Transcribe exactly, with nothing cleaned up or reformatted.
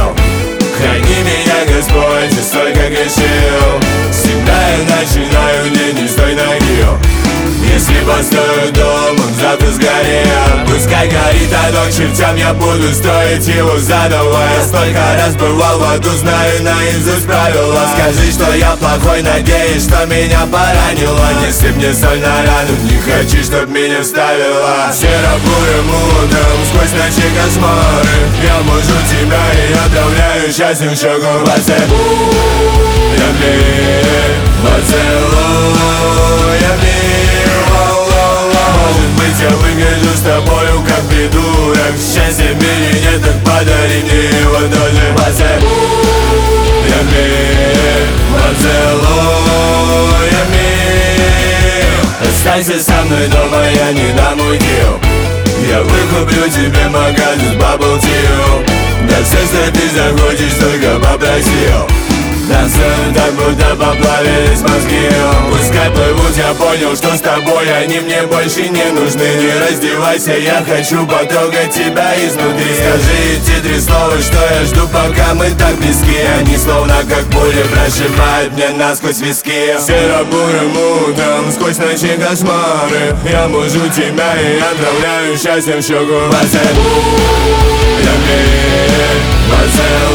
молил: храни меня, Господь, я столько грешил. Всегда я начинаю день не с той ноги. Если построю дом, он завтра сгорел. Пускай горит оно к чертям, я буду строить его заново. Я столько раз бывал в аду, знаю наизусть правила. Скажи, что я плохой, надеюсь, что меня поранило. Не сыпь мне соль на рану, не хочу, чтоб меня вставило. Серо-бурым утром, сквозь ночи кошмары, я мужу тебя и отравляю счастьем щеку. Поцелуй мне, поцелуй мне. Может быть, я выгляжу с тобою как придурок. Счастья в мире нет, так подари мне его тоже. Поцелуй мне, поцелуй мне. Останься со мной дома, я не дам уйти. Я выкуплю тебе магазин Bubble Tea. Да все, что ты захочешь, только попросил. Танцую так, будто поплавились мозги. Пускай плывут, я понял, что с тобой они мне больше не нужны. Не раздевайся, я хочу потрогать тебя изнутри. Скажи эти три слова, что я жду, пока мы так близки. Они словно как пули прошибают мне насквозь виски. Серо-бурым утром, сквозь ночи кошмары, я мужу тебя и отравляю счастьем щеку. Поцелуй мне, поцелуй.